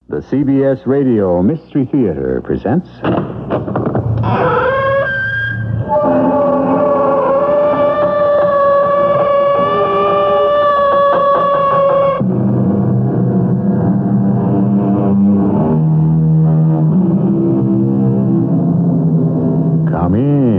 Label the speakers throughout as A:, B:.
A: The CBS Radio Mystery Theater presents... Come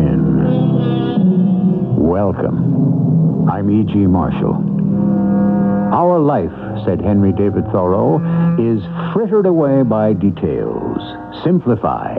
A: in. Welcome. I'm E.G. Marshall. Our life, said Henry David Thoreau, is frittered away by details. Simplify.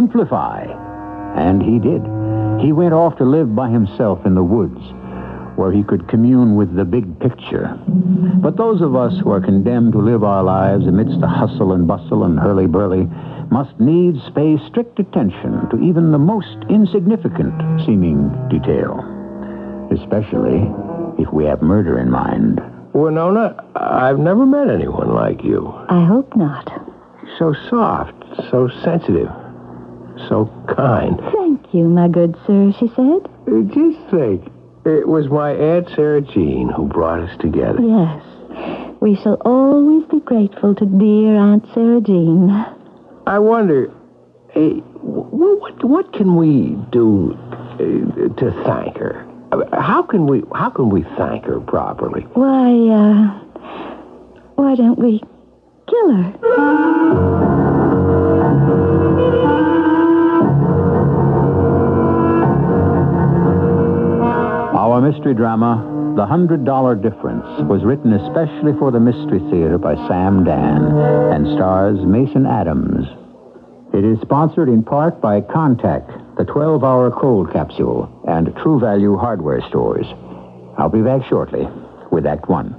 A: And he did. He went off to live by himself in the woods, where he could commune with the big picture. But those of us who are condemned to live our lives amidst the hustle and bustle and hurly-burly must needs pay strict attention to even the most insignificant seeming detail, especially if we have murder in mind.
B: Winona, I've never met anyone like you.
C: I hope not.
B: So soft, so sensitive, so kind.
C: Thank you, my good sir, she said.
B: Just think, it was my Aunt Sarah Jean who brought us together.
C: Yes. We shall always be grateful to dear Aunt Sarah Jean.
B: I wonder, what can we do to thank her? How can we thank her properly?
C: Why don't we kill her?
A: Our mystery drama, The $100 Difference, was written especially for the Mystery Theater by Sam Dan and stars Mason Adams. It is sponsored in part by Contact, the 12-hour cold capsule, and True Value hardware stores. I'll be back shortly with Act One.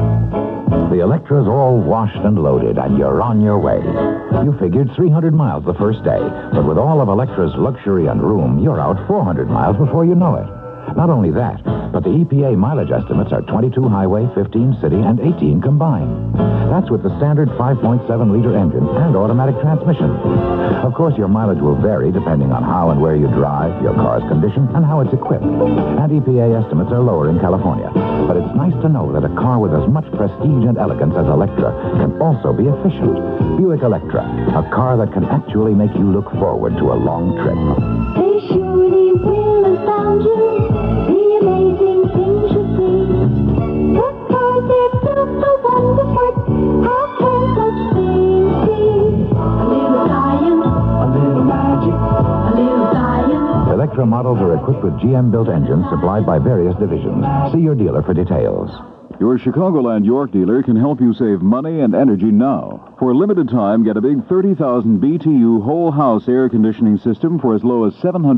D: The Electra's all washed and loaded, and you're on your way. You figured 300 miles the first day, but with all of Electra's luxury and room, you're out 400 miles before you know it. Not only that, but the EPA mileage estimates are 22 highway, 15 city, and 18 combined. That's with the standard 5.7-liter engine and automatic transmission. Of course, your mileage will vary depending on how and where you drive, your car's condition, and how it's equipped. And EPA estimates are lower in California. But it's nice to know that a car with as much prestige and elegance as Electra can also be efficient. Buick Electra, a car that can actually make you look forward to a long trip.
E: They surely will have found you. The amazing things you see. The cars they're built so wonderful. How can such things be? A little science, a little magic, a little science.
D: Electra models are equipped with GM-built engines supplied by various divisions. See your dealer for details.
F: Your Chicagoland York dealer can help you save money and energy now. For a limited time, get a big 30,000 BTU whole house air conditioning system for as low as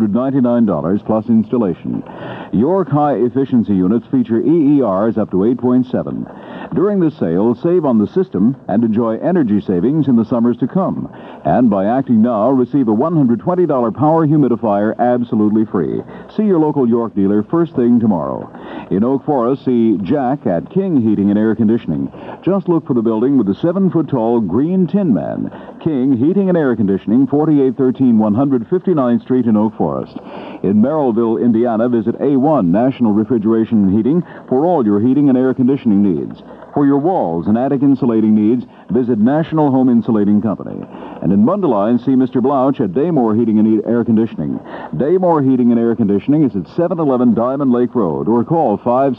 F: $799 plus installation. York high-efficiency units feature EERs up to 8.7. During this sale, save on the system and enjoy energy savings in the summers to come. And by acting now, receive a $120 power humidifier absolutely free. See your local York dealer first thing tomorrow. In Oak Forest, see Jack at King Heating and Air Conditioning. Just look for the building with the 7-foot-tall green tin man. King Heating and Air Conditioning, 4813 159th Street in Oak Forest. In Merrillville, Indiana, visit A1 National Refrigeration and Heating for all your heating and air conditioning needs. For your walls and attic insulating needs, visit National Home Insulating Company. And in Mundelein, see Mr. Blouch at Daymore Heating and Air Conditioning. Daymore Heating and Air Conditioning is at 711 Diamond Lake Road, or call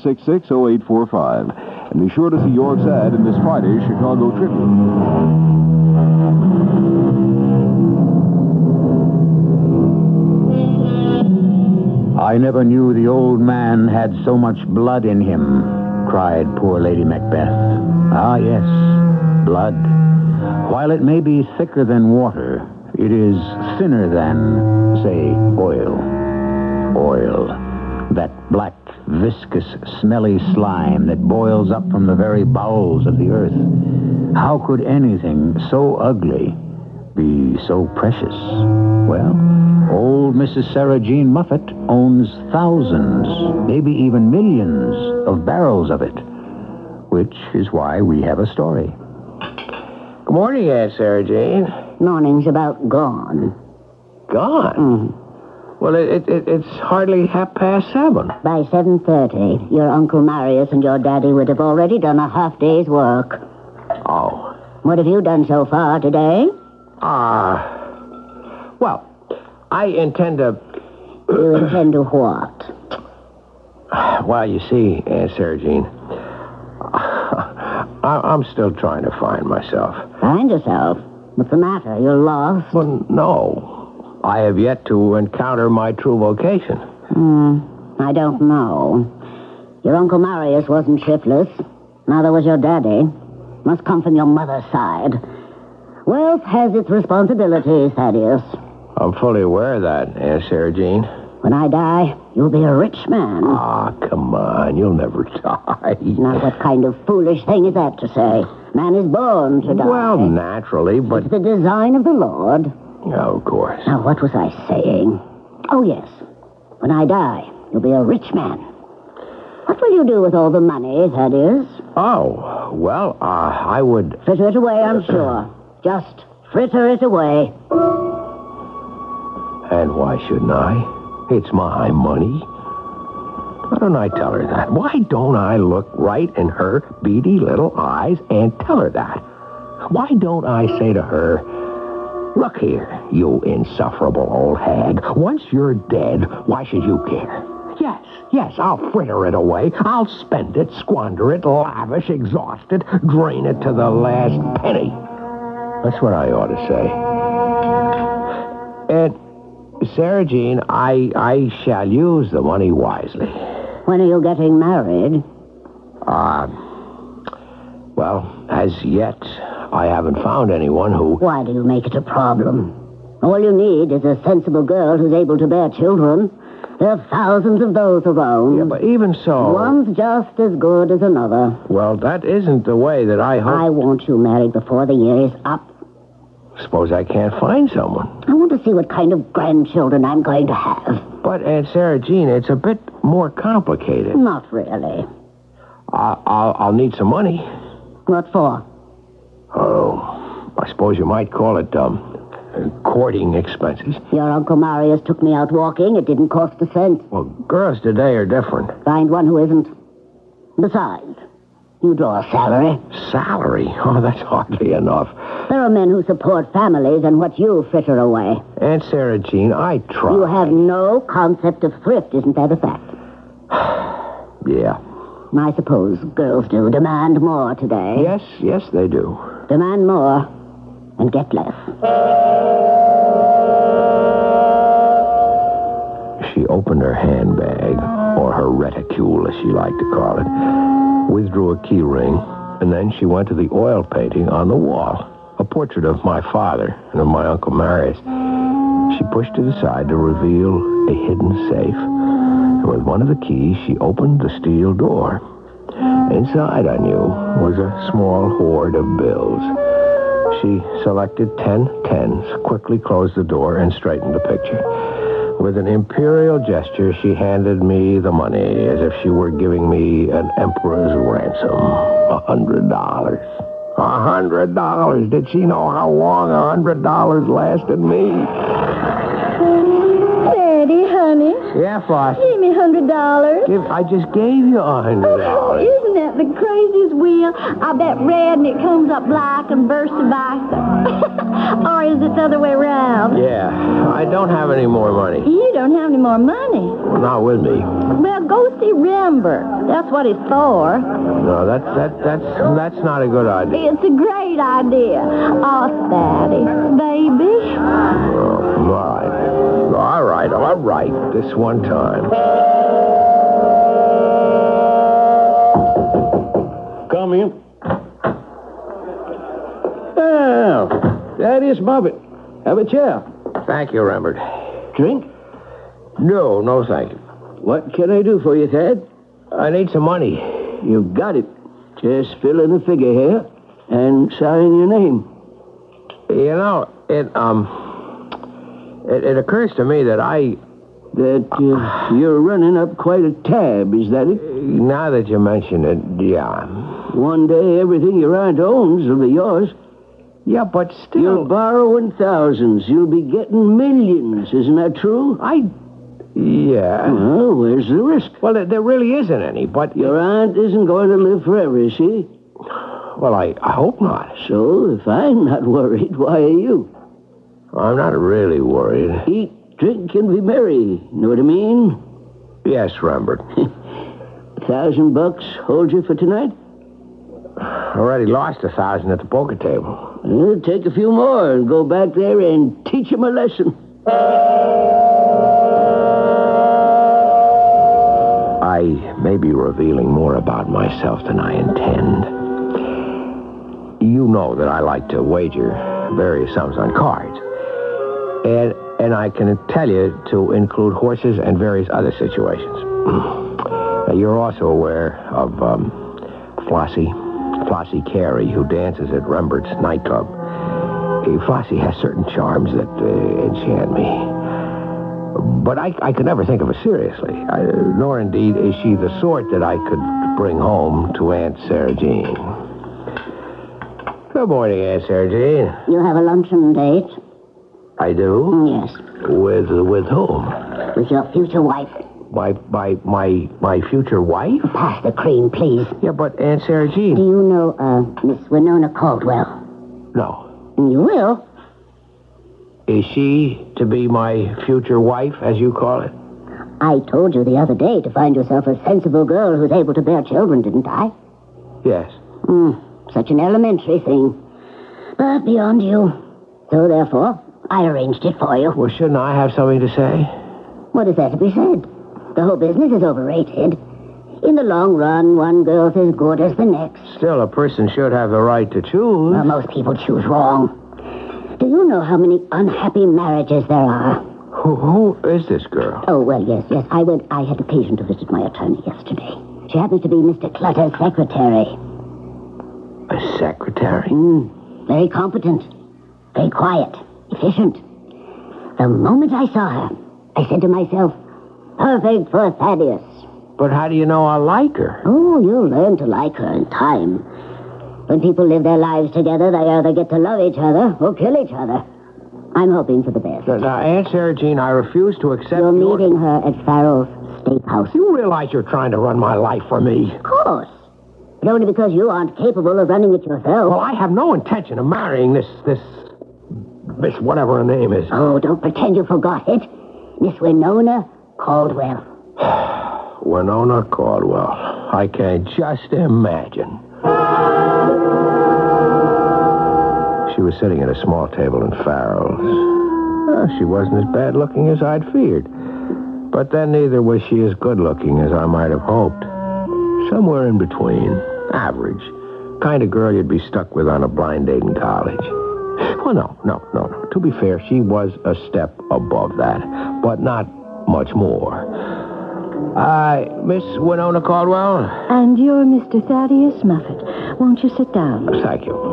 F: 566-0845. And be sure to see York's ad in this Friday's Chicago Tribune.
A: I never knew the old man had so much blood in him, cried poor Lady Macbeth. Ah, yes, blood. While it may be thicker than water, it is thinner than, say, oil. Oil. That black, viscous, smelly slime that boils up from the very bowels of the earth. How could anything so ugly be so precious? Well, old Mrs. Sarah Jean Muffet owns thousands, maybe even millions of barrels of it, which is why we have a story.
B: Good morning, Aunt Sarah Jane.
C: Morning's about gone.
B: Gone? Well, it's hardly 7:30.
C: By 7:30, your Uncle Marius and your daddy would have already done a half day's work.
B: Oh.
C: What have you done so far today?
B: Well, I intend to...
C: You intend to what?
B: Well, you see, Aunt Sarah Jean, I'm still trying to find myself.
C: Find yourself? What's the matter? You're lost?
B: Well, no. I have yet to encounter my true vocation.
C: I don't know. Your Uncle Marius wasn't shiftless. Neither was your daddy. Must come from your mother's side. Wealth has its responsibilities, Thaddeus.
B: I'm fully aware of that, Aunt Sarah Jean.
C: When I die, you'll be a rich man.
B: Come on. You'll never die.
C: Now, what kind of foolish thing is that to say? Man is born to die.
B: Well, naturally, but...
C: It's the design of the Lord.
B: Oh, of course.
C: Now, what was I saying? Oh, yes. When I die, you'll be a rich man. What will you do with all the money, Thaddeus?
B: Oh, well, I would...
C: Fritter it away, I'm sure. Just fritter it away.
B: And why shouldn't I? It's my money. Why don't I tell her that? Why don't I look right in her beady little eyes and tell her that? Why don't I say to her, look here, you insufferable old hag. Once you're dead, why should you care? Yes, I'll fritter it away. I'll spend it, squander it, lavish, exhaust it, drain it to the last penny. That's what I ought to say. And, Sarah Jean, I shall use the money wisely.
C: When are you getting married?
B: Well, as yet, I haven't found anyone who...
C: Why do you make it a problem? All you need is a sensible girl who's able to bear children. There are thousands of those around.
B: Yeah, but even so...
C: One's just as good as another.
B: Well, that isn't the way that I hope...
C: I want you married before the year is up.
B: Suppose I can't find someone.
C: I want to see what kind of grandchildren I'm going to have.
B: But, Aunt Sarah Jean, it's a bit more complicated.
C: Not really.
B: I'll need some money.
C: What for?
B: Oh, I suppose you might call it, courting expenses.
C: Your Uncle Marius took me out walking. It didn't cost a cent.
B: Well, girls today are different.
C: Find one who isn't. Besides, you draw a salary.
B: Salary? Oh, that's hardly enough.
C: There are men who support families and what you fritter away.
B: Aunt Sarah Jean, I try.
C: You have no concept of thrift, isn't that a fact?
B: Yeah.
C: I suppose girls do demand more today.
B: Yes, they do.
C: Demand more and get less.
B: She opened her handbag, or her reticule, as she liked to call it, withdrew a key ring, and then she went to the oil painting on the wall, a portrait of my father and of my Uncle Marius. She pushed it aside to reveal a hidden safe, and with one of the keys, she opened the steel door. Inside, I knew, was a small hoard of bills. She selected 10 tens, quickly closed the door, and straightened the picture. With an imperial gesture, she handed me the money as if she were giving me an emperor's ransom. $100. $100. Did she know how long $100 lasted me?
C: Daddy, honey.
B: Yeah, Foss.
C: Give me $100.
B: I just gave you $100.
C: Isn't that the craziest wheel? I bet red and it comes up black and bursts to vice. Or is it the other way around?
B: Yeah, I don't have any more money.
C: You don't have any more money.
B: Well, not with me.
C: Well, go see Rembert. That's what it's for.
B: No, that's not a good idea.
C: It's a great idea. Oh, Daddy, baby.
B: All right. This one time.
G: Come in. Oh, Thaddeus Moffett. Have a chair.
B: Thank you, Rembert.
G: Drink?
B: No, thank you.
G: What can I do for you, Thad?
B: I need some money.
G: You got it. Just fill in the figure here and sign your name.
B: You know, it occurs to me that
G: you're running up quite a tab, is that it?
B: Now that you mention it, yeah.
G: One day, everything your aunt owns will be yours.
B: Yeah, but still...
G: You're borrowing thousands. You'll be getting millions. Isn't that true?
B: Yeah.
G: Well, where's the risk?
B: Well, there really isn't any, but...
G: Your aunt isn't going to live forever, is she?
B: Well, I hope not.
G: So, if I'm not worried, why are you?
B: I'm not really worried.
G: Eat, drink, and be merry. Know what I mean?
B: Yes, Rembert.
G: $1,000 hold you for tonight?
B: Already lost 1,000 at the poker table.
G: Well, take a few more and go back there and teach him a lesson.
B: I may be revealing more about myself than I intend. You know that I like to wager various sums on cards. And I can tell you to include horses and various other situations. You're also aware of Flossie Carey, who dances at Rembert's nightclub. Flossie has certain charms that enchant me. But I could never think of her seriously. Nor, indeed, is she the sort that I could bring home to Aunt Sarah Jean. Good morning, Aunt Sarah Jean.
C: You have a luncheon date?
B: I do?
C: Yes.
B: With whom?
C: With your future wife.
B: My future wife?
C: Pass the cream, please.
B: Yeah, but Aunt Sarah Jean...
C: Do you know, Miss Winona Caldwell?
B: No.
C: You will.
B: Is she to be my future wife, as you call it?
C: I told you the other day to find yourself a sensible girl who's able to bear children, didn't I?
B: Yes.
C: Such an elementary thing. But beyond you. So, therefore, I arranged it for you.
B: Well, shouldn't I have something to say?
C: What is there to be said? The whole business is overrated. In the long run, one girl's as good as the next.
B: Still, a person should have the right to choose.
C: Well, most people choose wrong. Do you know how many unhappy marriages there are?
B: Who is this girl?
C: Oh, well, yes. I had occasion to visit my attorney yesterday. She happens to be Mr. Clutter's secretary.
B: A secretary?
C: Very competent. Very quiet. Efficient. The moment I saw her, I said to myself, perfect for Thaddeus.
B: But how do you know I like her?
C: Oh, you'll learn to like her in time. When people live their lives together, they either get to love each other or kill each other. I'm hoping for the best.
B: Now, Aunt Sarah Jean, I refuse to accept
C: You're meeting her at Farrell's Steakhouse.
B: You realize you're trying to run my life for me?
C: Of course. But only because you aren't capable of running it yourself.
B: Well, I have no intention of marrying this whatever her name is.
C: Oh, don't pretend you forgot it. Miss Winona Caldwell.
B: Winona Caldwell. I can just imagine. She was sitting at a small table in Farrell's. She wasn't as bad looking as I'd feared. But then neither was she as good looking as I might have hoped. Somewhere in between. Average. Kind of girl you'd be stuck with on a blind date in college. Well, no. To be fair, she was a step above that. But not much more. Miss Winona Caldwell?
H: And you're Mr. Thaddeus Muffet. Won't you sit down?
B: Thank you.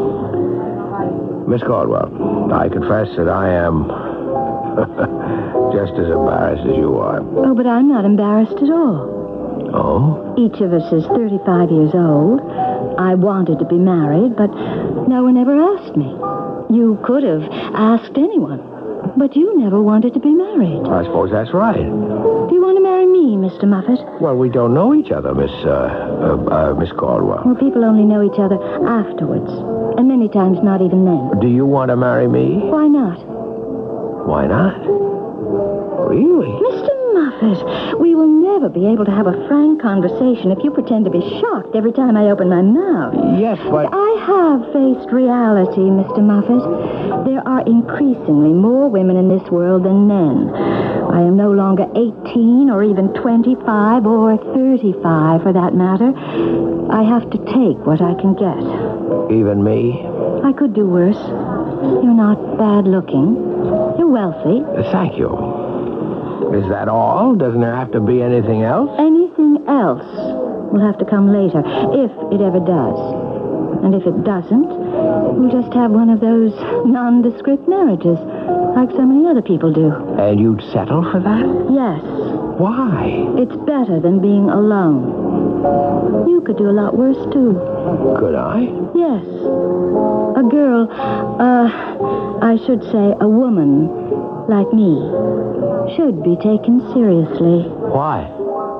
B: Miss Caldwell, I confess that I am just as embarrassed as you are.
H: Oh, but I'm not embarrassed at all.
B: Oh?
H: Each of us is 35 years old. I wanted to be married, but no one ever asked me. You could have asked anyone, but you never wanted to be married.
B: I suppose that's right.
H: Do you want to marry me, Mr. Muffet?
B: Well, we don't know each other, Miss Caldwell.
H: Well, people only know each other afterwards, and many times not even then.
B: Do you want to marry me?
H: Why not?
B: Why not? Really?
H: Mr. Muffet, we will never be able to have a frank conversation if you pretend to be shocked every time I open my mouth.
B: Yes, but...
H: I have faced reality, Mr. Muffet. There are increasingly more women in this world than men. I am no longer 18 or even 25 or 35, for that matter. I have to take what I can get.
B: Even me?
H: I could do worse. You're not bad looking. You're wealthy.
B: Thank you. Is that all? Doesn't there have to be anything else?
H: Anything else will have to come later, if it ever does. And if it doesn't, we'll just have one of those nondescript marriages, like so many other people do.
B: And you'd settle for that?
H: Yes.
B: Why?
H: It's better than being alone. You could do a lot worse, too.
B: Could I?
H: Yes. A girl, I should say a woman like me, should be taken seriously.
B: Why?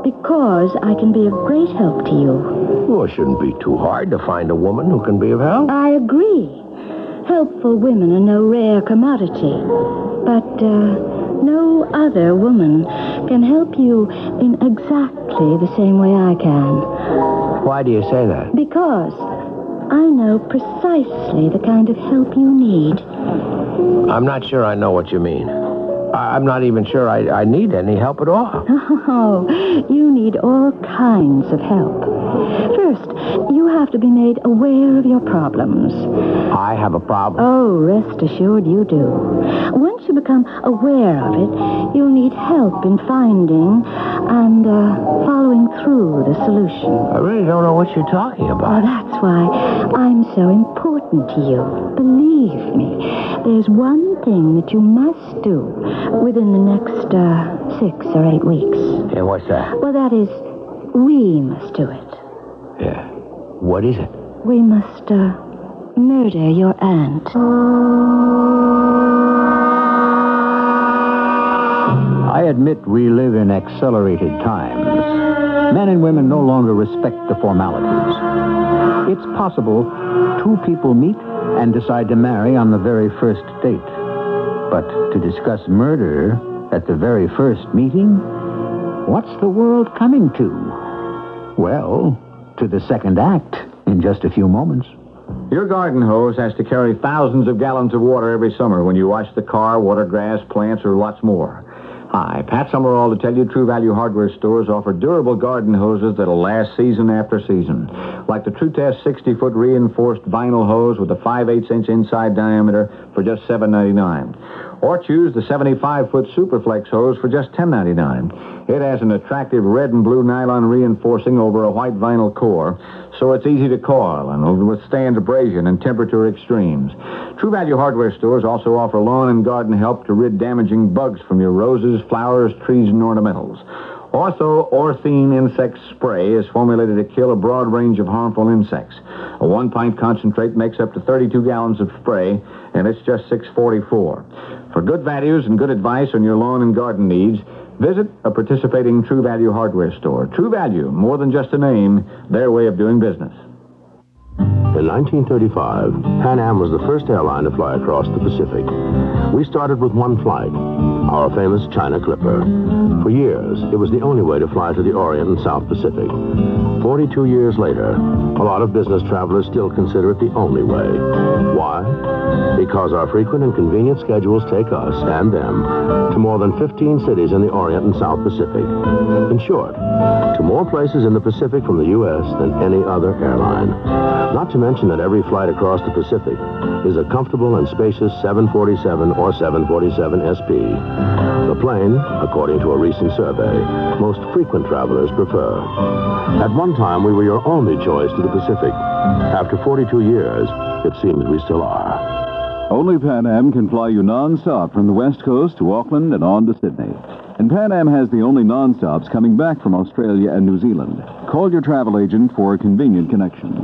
H: Because I can be of great help to you.
B: Well, it shouldn't be too hard to find a woman who can be of help.
H: I agree. Helpful women are no rare commodity. But no other woman can help you in exactly the same way I can.
B: Why do you say that?
H: Because I know precisely the kind of help you need.
B: I'm not sure I know what you mean. I'm not even sure I need any help at all.
H: Oh, you need all kinds of help. First, you have to be made aware of your problems.
B: I have a problem.
H: Oh, rest assured you do. Once you become aware of it, you'll need help in finding and following through the solution.
B: I really don't know what you're talking
H: Well,
B: about.
H: that's why I'm so important to you. Believe me, there's one thing that you must do within the next 6 or 8 weeks.
B: Yeah, what's that?
H: Well, that is, we must do it.
B: Yeah. What is it?
H: We must murder your aunt.
A: I admit we live in accelerated times. Men and women no longer respect the formalities. It's possible two people meet and decide to marry on the very first date. But to discuss murder at the very first meeting? What's the world coming to? Well, to the second act in just a few moments.
I: Your garden hose has to carry thousands of gallons of water every summer when you wash the car, water grass, plants, or lots more. Hi, Pat Summerall to tell you True Value Hardware stores offer durable garden hoses that'll last season after season. Like the True Test 60-foot reinforced vinyl hose with a 5/8-inch inside diameter for just $7.99. Or choose the 75-foot Superflex hose for just $10.99. It has an attractive red and blue nylon reinforcing over a white vinyl core, so it's easy to coil and will withstand abrasion and temperature extremes. True Value Hardware stores also offer lawn and garden help to rid damaging bugs from your roses, flowers, trees, and ornamentals. Also, Orthene Insect Spray is formulated to kill a broad range of harmful insects. A 1-pint concentrate makes up to 32 gallons of spray, and it's just $6.44. For good values and good advice on your lawn and garden needs, visit a participating True Value Hardware store. True Value, more than just a name, their way of doing business.
B: In 1935, Pan Am was the first airline to fly across the Pacific. We started with one flight, our famous China Clipper. For years, it was the only way to fly to the Orient and South Pacific. 42 years later, a lot of business travelers still consider it the only way. Why? Because our frequent and convenient schedules take us and them to more than 15 cities in the Orient and South Pacific. In short, to more places in the Pacific from the U.S. than any other airline. Not to mention that every flight across the Pacific is a comfortable and spacious 747 or 747 SP. The plane, according to a recent survey, most frequent travelers prefer. At one time, we were your only choice to the Pacific. After 42 years, it seems we still are.
F: Only Pan Am can fly you non-stop from the West Coast to Auckland and on to Sydney. And Pan Am has the only non-stops coming back from Australia and New Zealand. Call your travel agent for convenient connections.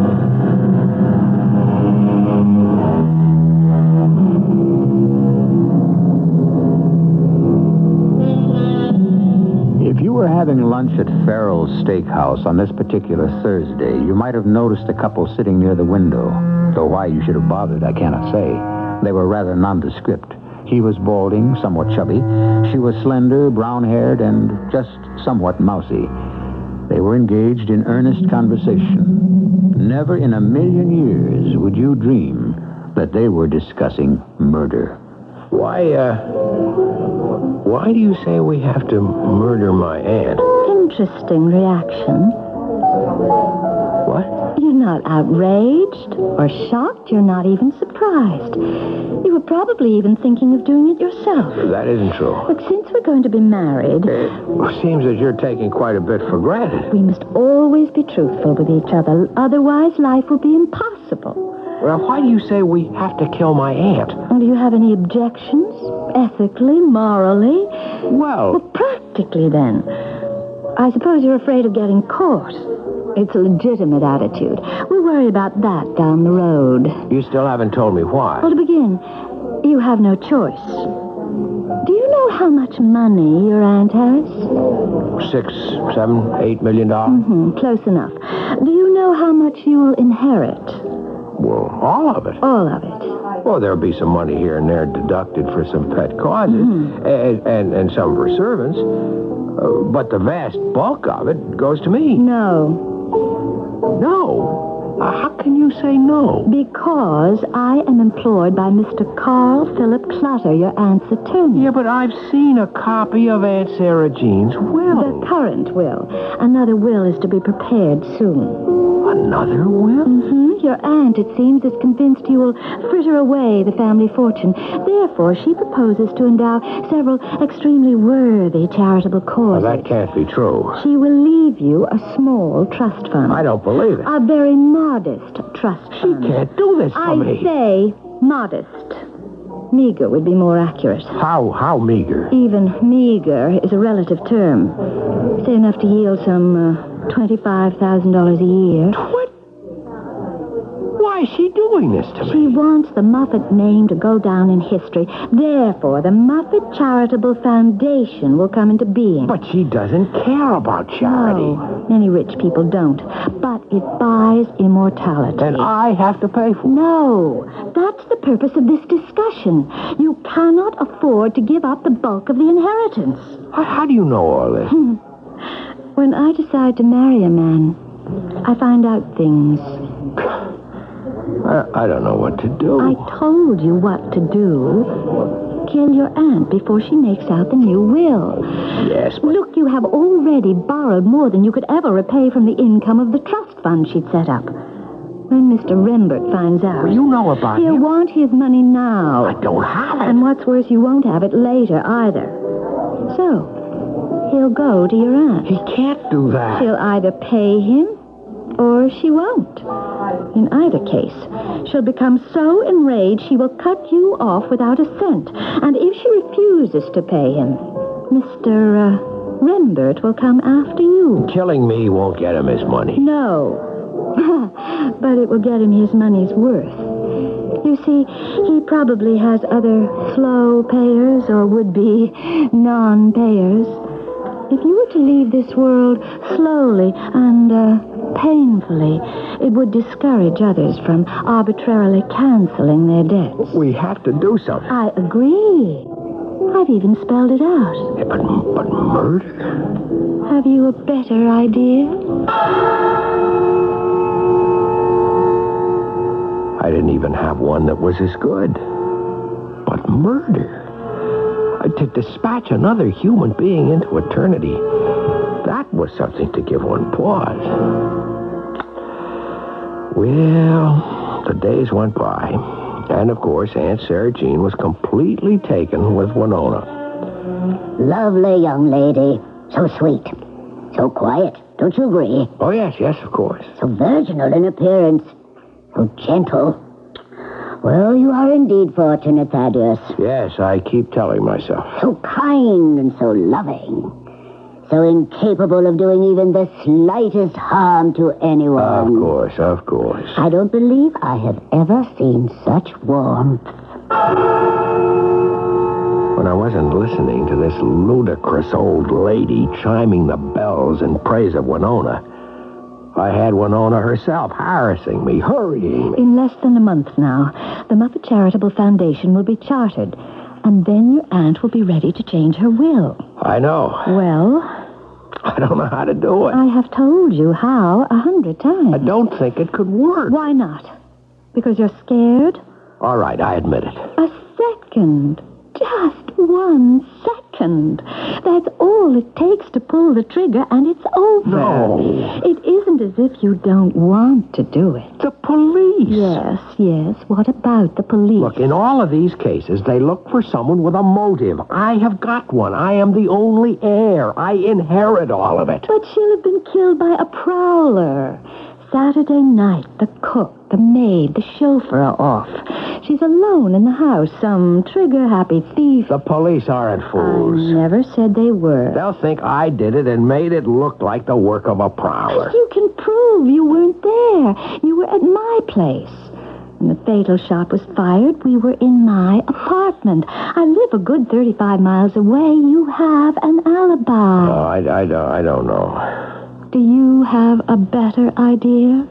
A: If you were having lunch at Farrell's Steakhouse on this particular Thursday, you might have noticed a couple sitting near the window. Though why you should have bothered, I cannot say. They were rather nondescript. He was balding, somewhat chubby. She was slender, brown-haired, and just somewhat mousy. They were engaged in earnest conversation. Never in a million years would you dream that they were discussing murder.
B: Why do you say we have to murder my aunt?
H: Interesting reaction.
B: What?
H: You're not outraged or shocked. You're not even surprised. You were probably even thinking of doing it yourself.
B: That isn't true.
H: Look, since we're going to be married,
B: It seems that you're taking quite a bit for granted.
H: we must always be truthful with each other. Otherwise, life will be impossible.
B: Well, why do you say we have to kill my aunt?
H: Do you have any objections? Ethically, morally?
B: Well,
H: Practically, then. I suppose you're afraid of getting caught. It's a legitimate attitude. We'll worry about that down the road.
B: you still haven't told me why.
H: Well, to begin, you have no choice. Do you know how much money your aunt has?
B: $6, $7, $8 million?
H: Close enough. Do you know how much you'll inherit?
B: Well, all of it.
H: All of it.
B: Well, there'll be some money here and there deducted for some pet causes, and some for servants. But the vast bulk of it goes to me.
H: No.
B: No. How can you say no?
H: Because I am employed by Mr. Carl Philip Clutter, your aunt's attorney.
B: Yeah, but I've seen a copy of Aunt Sarah Jean's will.
H: The current will. Another will is to be prepared soon.
B: Another will?
H: Your aunt, it seems, is convinced you will fritter away the family fortune. Therefore, she proposes to endow several extremely worthy charitable causes.
B: Well, that can't be true.
H: She will leave you a small trust fund.
B: I don't believe it.
H: A very modest trust fund.
B: She can't do this to me.
H: I say modest. Meager would be more accurate.
B: How meager?
H: Even meager is a relative term. Say enough to yield some $25,000 a year.
B: Why is she doing this to
H: She
B: me?
H: wants the Moffat name to go down in history. Therefore, the Moffat Charitable Foundation will come into being.
B: But she doesn't care about charity.
H: No, many rich people don't. But it buys immortality.
B: And I have to pay for it.
H: No, that's the purpose of this discussion. You cannot afford to give up the bulk of the inheritance.
B: How do you know all this?
H: When I decide to marry a man, I find out things.
B: I don't know what to do.
H: I told you what to do. Kill your aunt before she makes out the new will.
B: Yes, but...
H: Look, you have already borrowed more than you could ever repay from the income of the trust fund she'd set up. When Mr. Rembert finds out...
B: Well, you know about
H: he'll
B: him.
H: want his money now.
B: I don't have it.
H: And what's worse, you won't have it later either. So, he'll go to your aunt.
B: He can't do that.
H: She'll either pay him or she won't. In either case, she'll become so enraged she will cut you off without a cent. And if she refuses to pay him, Mr. Rembert will come after you.
B: Killing me won't get him his money.
H: No. But it will get him his money's worth. You see, he probably has other slow payers or would-be non-payers. If you were to leave this world slowly and painfully, it would discourage others from arbitrarily canceling their debts.
B: We have to do something.
H: I agree. I've even spelled it out.
B: Yeah, but murder?
H: Have you a better idea?
B: I didn't even have one that was as good. But murder? To dispatch another human being into eternity, that was something to give one pause. Well, the days went by, and of course, Aunt Sarah Jean was completely taken with Winona.
C: Lovely young lady. So sweet. So quiet. Don't you agree?
B: Oh, yes, of course.
C: So virginal in appearance. So gentle. Well, you are indeed fortunate, Thaddeus.
B: Yes, I keep telling myself.
C: So kind and so loving. So incapable of doing even the slightest harm to anyone.
B: Of course.
C: I don't believe I have ever seen such warmth.
B: When I wasn't listening to this ludicrous old lady chiming the bells in praise of Winona, I had Winona herself harassing me, hurrying me.
H: In less than a month now, the Moffat Charitable Foundation will be chartered, and then your aunt will be ready to change her will.
B: I know.
H: Well?
B: I don't know how to do it.
H: I have told you how 100 times.
B: I don't think it could work.
H: Why not? Because you're scared?
B: All right, I admit it.
H: A second. Just 1 second. That's all it takes to pull the trigger, and it's over.
B: No.
H: It isn't as if you don't want to do it.
B: The police.
H: Yes. What about the police?
B: Look, in all of these cases, they look for someone with a motive. I have got one. I am the only heir. I inherit all of it.
H: But she'll have been killed by a prowler. Saturday night, the cook, the maid, the chauffeur are off. She's alone in the house, some trigger-happy thief.
B: The police aren't fools.
H: I never said they were.
B: They'll think I did it and made it look like the work of a prowler.
H: You can prove you weren't there. You were at my place. When the fatal shot was fired, we were in my apartment. I live a good 35 miles away. You have an alibi.
B: Oh, I don't know.
H: Do you have a better idea?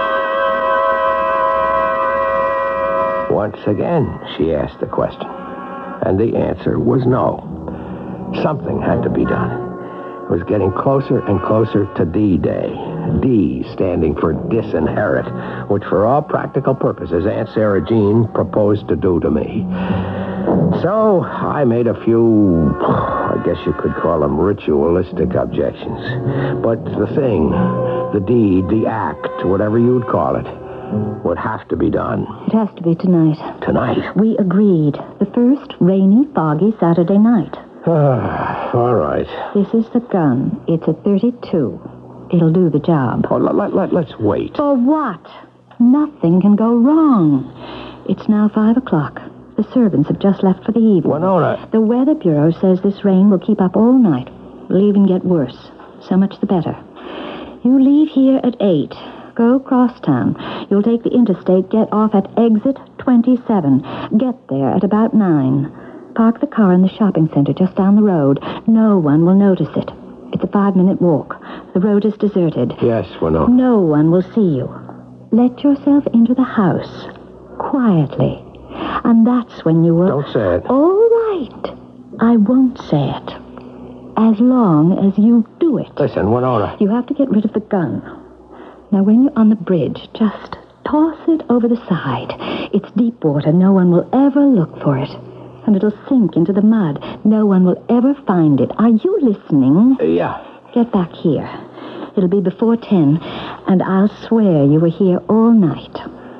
B: Once again, she asked the question. And the answer was no. Something had to be done. It was getting closer and closer to D-Day. D standing for disinherit, which for all practical purposes Aunt Sarah Jean proposed to do to me. So I made a few, I guess you could call them ritualistic objections. But the thing, the deed, the act, whatever you'd call it, would have to be done.
H: It has to be tonight.
B: Tonight?
H: We agreed. The first rainy, foggy Saturday night.
B: All right.
H: This is the gun. It's a .32. It'll do the job.
B: Oh, let's wait.
H: For what? Nothing can go wrong. It's now 5 o'clock. The servants have just left for the evening.
B: Winona.
H: The Weather Bureau says this rain will keep up all night. It'll even get worse. So much the better. You leave here at 8. Go cross town. You'll take the interstate, get off at exit 27. Get there at about 9. Park the car in the shopping center just down the road. No one will notice it. It's a 5-minute walk. The road is deserted.
B: Yes, Winona.
H: No one will see you. Let yourself into the house. Quietly. And that's when you will...
B: Don't say it.
H: All right. I won't say it. As long as you do it.
B: Listen, Winona.
H: You have to get rid of the gun. Now, when you're on the bridge, just toss it over the side. It's deep water. No one will ever look for it. And it'll sink into the mud. No one will ever find it. Are you listening?
B: Yeah.
H: Get back here. It'll be before 10, and I'll swear you were here all night.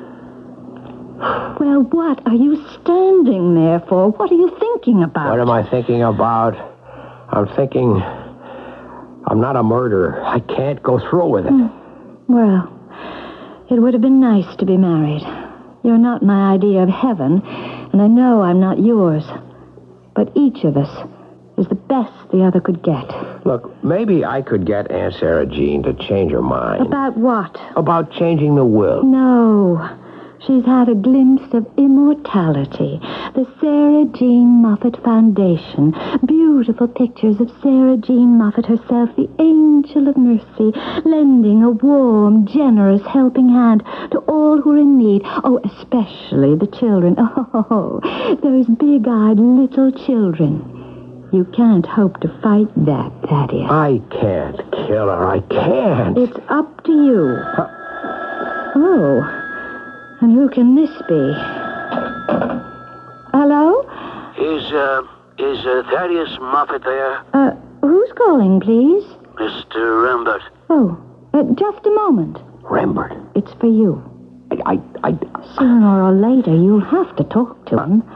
H: Well, what are you standing there for? What are you thinking about?
B: What am I thinking about? I'm thinking I'm not a murderer. I can't go through with it.
H: Well, it would have been nice to be married. You're not my idea of heaven, and I know I'm not yours. But each of us is the best the other could get.
B: Look, maybe I could get Aunt Sarah Jean to change her mind.
H: About what?
B: About changing the will.
H: No. She's had a glimpse of immortality. The Sarah Jean Moffat Foundation. Beautiful pictures of Sarah Jean Moffat herself, the angel of mercy, lending a warm, generous helping hand to all who are in need. Oh, especially the children. Oh, those big-eyed little children. You can't hope to fight that, Thaddeus.
B: I can't kill her. I can't.
H: It's up to you. Oh. And who can this be? Hello?
G: Is Thaddeus Moffat there?
H: Who's calling, please?
G: Mr. Rembert.
H: Oh, just a moment.
B: Rembert.
H: It's for you.
B: I...
H: Sooner or later, you'll have to talk to him.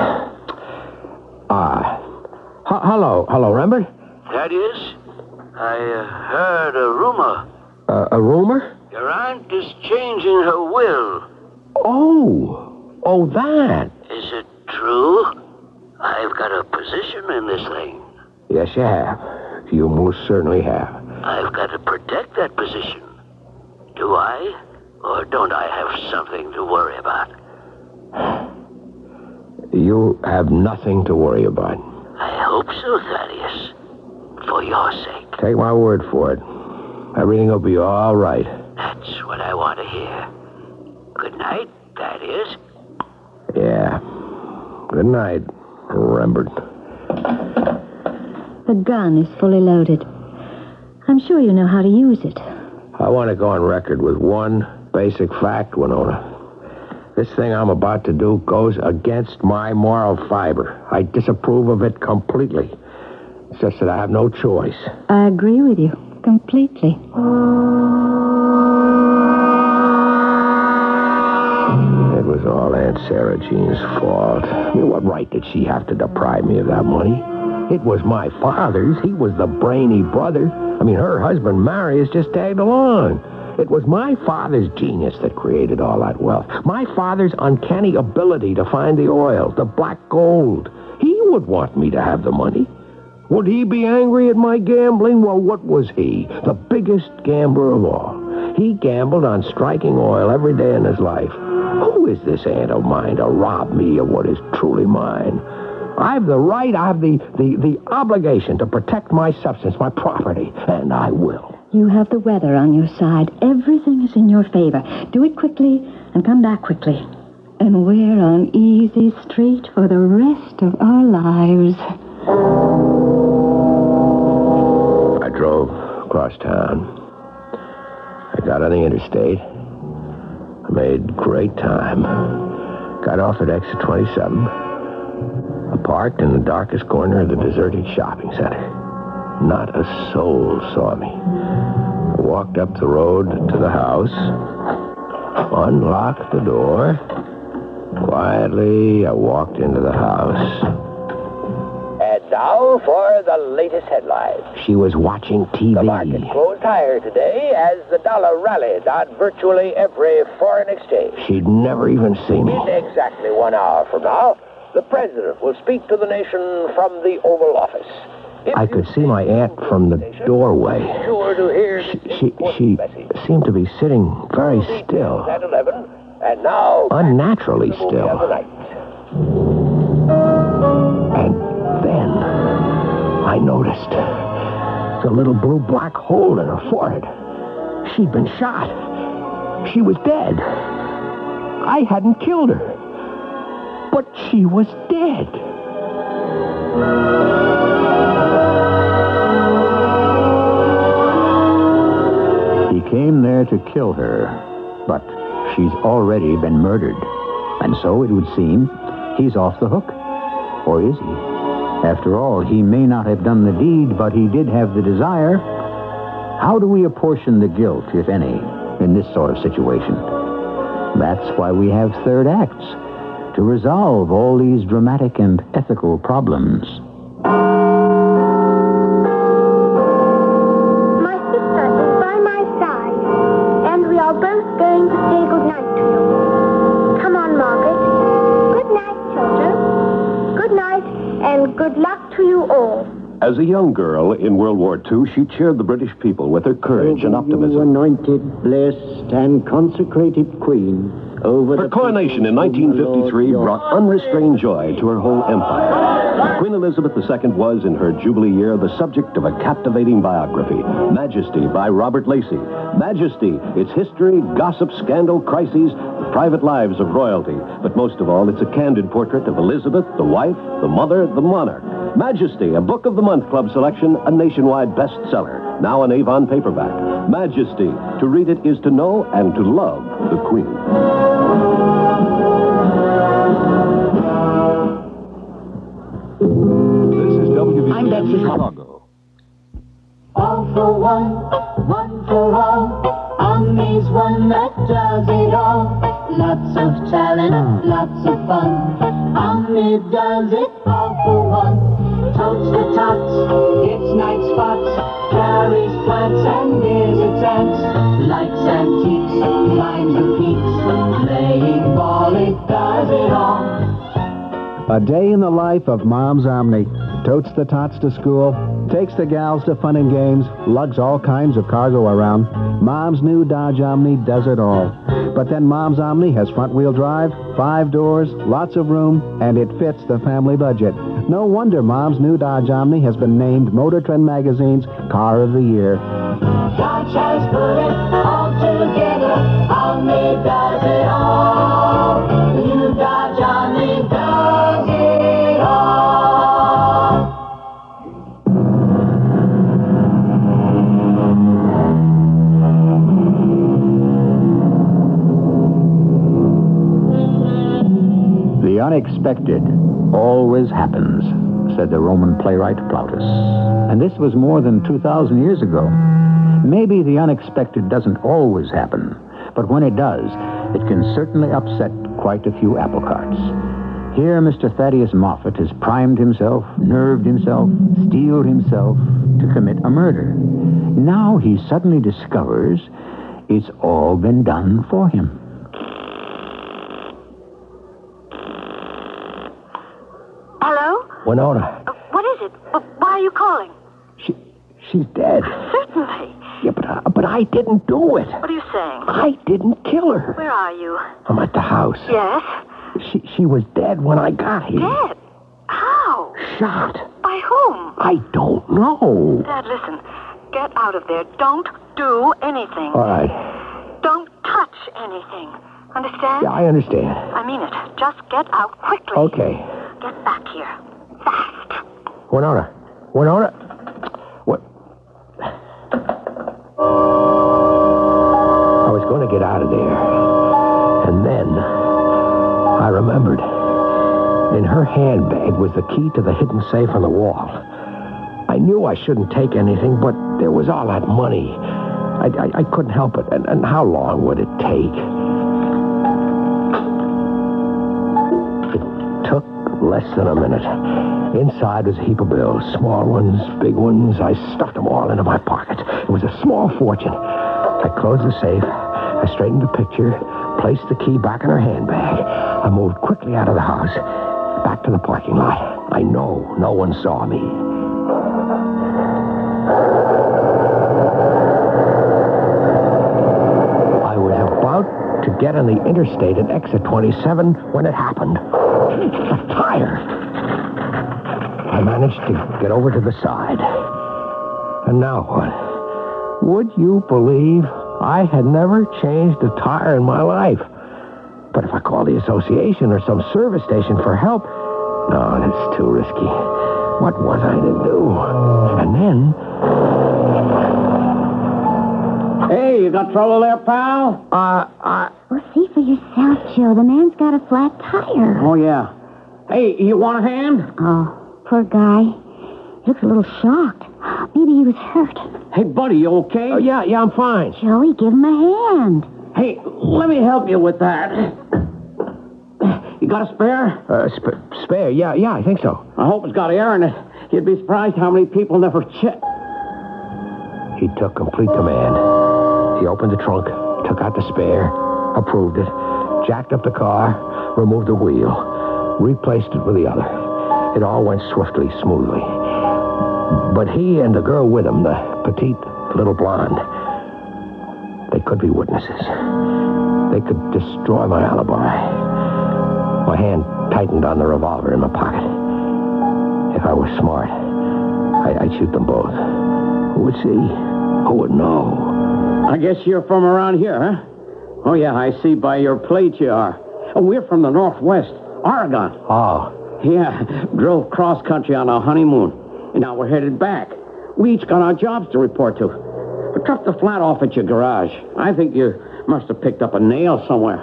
B: Hello, Rembert?
G: Thaddeus? I heard a rumor.
B: A rumor?
G: Your aunt is changing her will.
B: Oh, that.
G: Is it true? I've got a position in this thing.
B: Yes, you have. You most certainly have.
G: I've got to protect that position. Do I? Or don't I have something to worry about?
B: You have nothing to worry about.
G: I hope so, Thaddeus. For your sake.
B: Take my word for it. Everything will be all right.
G: That's what I want to hear. Good night, Thaddeus.
B: Yeah. Good night, Rembert.
H: The gun is fully loaded. I'm sure you know how to use it.
B: I want to go on record with one basic fact, Winona. This thing I'm about to do goes against my moral fiber. I disapprove of it completely. It's just that I have no choice.
H: I agree with you completely.
B: It was all Aunt Sarah Jean's fault. I mean, what right did she have to deprive me of that money? It was my father's. He was the brainy brother. I mean, her husband, Marius, just tagged along. It was my father's genius that created all that wealth. My father's uncanny ability to find the oil, the black gold. He would want me to have the money. Would he be angry at my gambling? Well, what was he? The biggest gambler of all. He gambled on striking oil every day in his life. Who is this aunt of mine to rob me of what is truly mine? I've the right, I've the obligation to protect my substance, my property, and I will.
H: You have the weather on your side. Everything is in your favor. Do it quickly and come back quickly. And we're on easy street for the rest of our lives.
B: I drove across town. I got on the interstate. I made great time. Got off at exit 27. I parked in the darkest corner of the deserted shopping center. Not a soul saw me. I walked up the road to the house, unlocked the door. Quietly, I walked into the house.
J: And now for the latest headlines.
B: She was watching TV.
J: The market closed higher today as the dollar rallied on virtually every foreign exchange.
B: She'd never even seen me.
J: In exactly 1 hour from now, the president will speak to the nation from the Oval Office.
B: I could see my aunt from the doorway.
J: Sure to hear
B: She seemed to be sitting very still.
J: At 11, and now
B: Unnaturally
J: the movie of the
B: still.
J: night.
B: And then I noticed the little blue black hole in her forehead. She'd been shot. She was dead. I hadn't killed her. But she was dead.
A: He came there to kill her, but she's already been murdered. And so, it would seem, he's off the hook. Or is he? After all, he may not have done the deed, but he did have the desire. How do we apportion the guilt, if any, in this sort of situation? That's why we have third acts, to resolve all these dramatic and ethical problems.
E: My sister is by my side, and we are both going to say good night to you. Come on, Margaret. Good night, children. Good night, and good luck to you all.
B: As a young girl in World War II, she cheered the British people with her courage and optimism.
K: You anointed, blessed, and consecrated queen.
B: Her coronation in 1953 brought unrestrained joy to her whole empire. Queen Elizabeth II was, in her Jubilee year, the subject of a captivating biography, Majesty by Robert Lacey. Majesty, its history, gossip, scandal, crises, the private lives of royalty. But most of all, it's a candid portrait of Elizabeth, the wife, the mother, the monarch. Majesty, a Book of the Month Club selection, a nationwide bestseller, now an Avon paperback. Majesty, to read it is to know and to love the Queen.
F: This is WBCM
C: I'm Betsy
F: Chicago.
E: All for one for all. Omni's one that does it all. Lots of talent, lots of fun. Omni does it all for one. Totes the tots, hits night spots, carries plants and visits ants. Likes antiques, climbs the peaks, playing ball, it does it all.
K: A day in the life of Mom's Omni. Totes the tots to school, takes the gals to fun and games, lugs all kinds of cargo around. Mom's new Dodge Omni does it all. But then Mom's Omni has front-wheel drive, 5 doors, lots of room, and it fits the family budget. No wonder Mom's new Dodge Omni has been named Motor Trend Magazine's Car of the Year.
E: Dodge has put it all together. Omni does it all. The new Dodge Omni does it all.
A: The unexpected always happens, said the Roman playwright Plautus. And this was more than 2,000 years ago. Maybe the unexpected doesn't always happen, but when it does, it can certainly upset quite a few apple carts. Here, Mr. Thaddeus Moffat has primed himself, nerved himself, steeled himself to commit a murder. Now he suddenly discovers it's all been done for him.
L: Hello?
B: Winona,
L: What is it? Why are you calling?
B: she's dead.
L: Certainly.
B: Yeah, but I didn't do it.
L: What are you saying?
B: I didn't kill her.
L: Where are you?
B: I'm at the house.
L: Yes?
B: She was dead when I got here.
L: Dead? How?
B: Shot.
L: By whom?
B: I don't know.
L: Dad, listen. Get out of there. Don't do anything.
B: All right.
L: Don't touch anything. Understand?
B: Yeah, I understand.
L: I mean it. Just get out quickly.
B: Okay.
L: Get back here. Fast.
B: Winona. What? I was going to get out of there. And then I remembered. In her handbag was the key to the hidden safe on the wall. I knew I shouldn't take anything, but there was all that money. I couldn't help it. And how long would it take? It took less than a minute. Inside was a heap of bills. Small ones, big ones. I stuffed them all into my pockets. It was a small fortune. I closed the safe. I straightened the picture, placed the key back in her handbag. I moved quickly out of the house, back to the parking lot. I know no one saw me. I was about to get on the interstate at exit 27 when it happened. A tire. I managed to get over to the side. And now what? Would you believe I had never changed a tire in my life? But if I call the association or some service station for help, no, that's too risky. What was I to do? And then...
J: Hey, you got trouble there, pal?
C: Well, see for yourself, Joe. The man's got a flat tire.
J: Oh, yeah. Hey, you want a hand?
C: Oh, poor guy. He looks a little shocked. Maybe he was hurt.
J: Hey, buddy, you okay?
B: Oh, yeah, I'm fine.
C: Joey, give him a hand.
J: Hey, let me help you with that. You got a spare?
B: Spare? Yeah, I think so.
J: I hope it's got air in it. You'd be surprised how many people never check.
B: He took complete command. He opened the trunk, took out the spare, approved it, jacked up the car, removed the wheel, replaced it with the other. It all went swiftly, smoothly. But he and the girl with him, the petite little blonde, they could be witnesses. They could destroy my alibi. My hand tightened on the revolver in my pocket. If I was smart, I'd shoot them both. Who would see? Who would know?
J: I guess you're from around here, huh? Oh, yeah, I see by your plate you are. Oh, we're from the Northwest, Oregon.
B: Oh.
J: Yeah, drove cross-country on our honeymoon. And now we're headed back. We each got our jobs to report to. I dropped the flat off at your garage. I think you must have picked up a nail somewhere.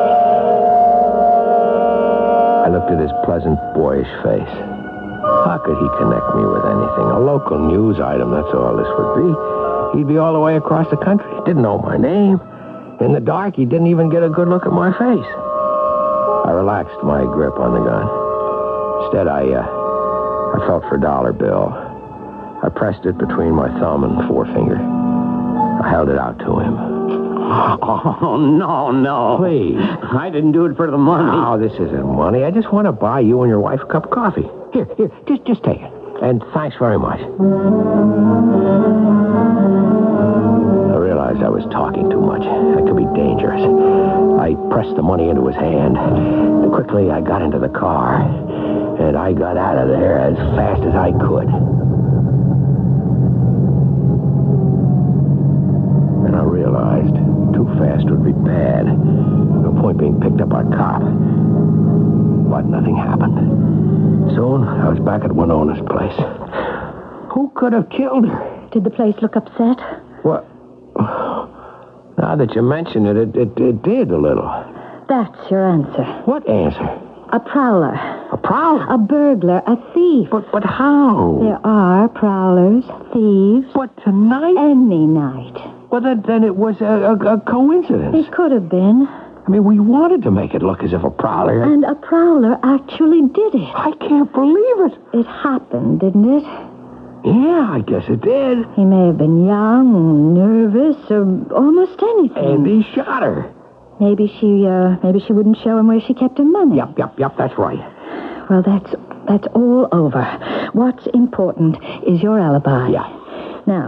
B: I looked at his pleasant, boyish face. How could he connect me with anything? A local news item, that's all this would be. He'd be all the way across the country. Didn't know my name. In the dark, he didn't even get a good look at my face. I relaxed my grip on the gun. Instead, I felt for a $1 bill. I pressed it between my thumb and forefinger. I held it out to him.
J: Oh, no.
B: Please.
J: I didn't do it for the money.
B: Oh, this isn't money. I just want to buy you and your wife a cup of coffee. Here, just take it. And thanks very much. I realized I was talking too much. That could be dangerous. I pressed the money into his hand. Quickly, I got into the car. And I got out of there as fast as I could. And I realized too fast would be bad. No point being picked up by a cop. But nothing happened. Soon, I was back at Winona's place. Who could have killed her?
H: Did the place look upset?
B: What? Now that you mention it, it did a little.
H: That's your answer.
B: What answer?
H: A prowler.
B: A prowler?
H: A burglar, a thief.
B: But how?
H: There are prowlers, thieves.
B: But tonight?
H: Any night.
B: Well, then it was a coincidence.
H: It could have been.
B: I mean, we wanted to make it look as if a prowler...
H: And a prowler actually did it.
B: I can't believe it.
H: It happened, didn't it?
B: Yeah, I guess it did.
H: He may have been young, nervous, or almost anything.
B: And he shot her.
H: Maybe she wouldn't show him where she kept her money.
B: Yep, that's right.
H: Well, that's all over. What's important is your alibi.
B: Yeah.
H: Now,